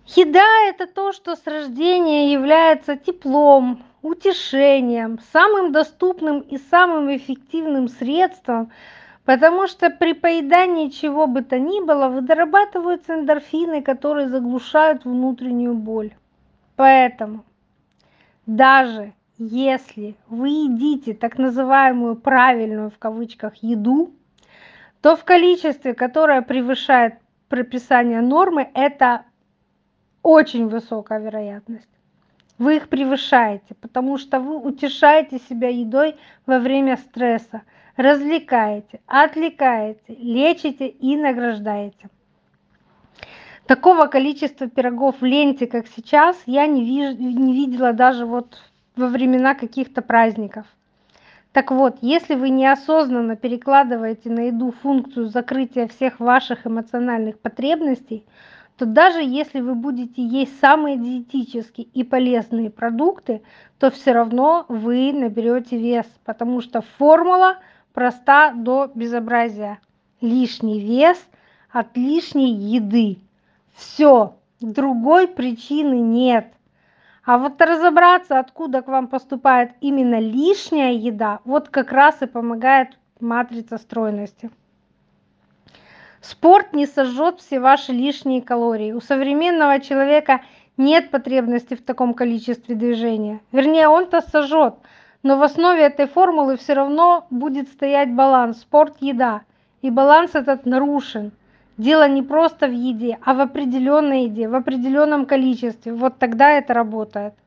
Еда — это то, что с рождения является теплом, утешением, самым доступным и самым эффективным средством, потому что при поедании чего бы то ни было вырабатываются эндорфины, которые заглушают внутреннюю боль. Поэтому даже если вы едите так называемую правильную в кавычках еду, то в количестве, которое превышает прописание нормы, это очень высокая вероятность. Вы их превышаете, потому что вы утешаете себя едой во время стресса, развлекаете, отвлекаете, лечите и награждаете. Такого количества пирогов в ленте, как сейчас, я не видела даже вот во времена каких-то праздников. Так вот, если вы неосознанно перекладываете на еду функцию закрытия всех ваших эмоциональных потребностей, то даже если вы будете есть самые диетические и полезные продукты, то все равно вы наберете вес, потому что формула проста до безобразия. Лишний вес от лишней еды. Все, другой причины нет. А вот разобраться, откуда к вам поступает именно лишняя еда, вот как раз и помогает матрица стройности. Спорт не сожжет все ваши лишние калории. У современного человека нет потребности в таком количестве движения. Вернее, он-то сожжет, но в основе этой формулы все равно будет стоять баланс спорт-еда. И баланс этот нарушен. Дело не просто в еде, а в определенной еде, в определенном количестве. Вот тогда это работает.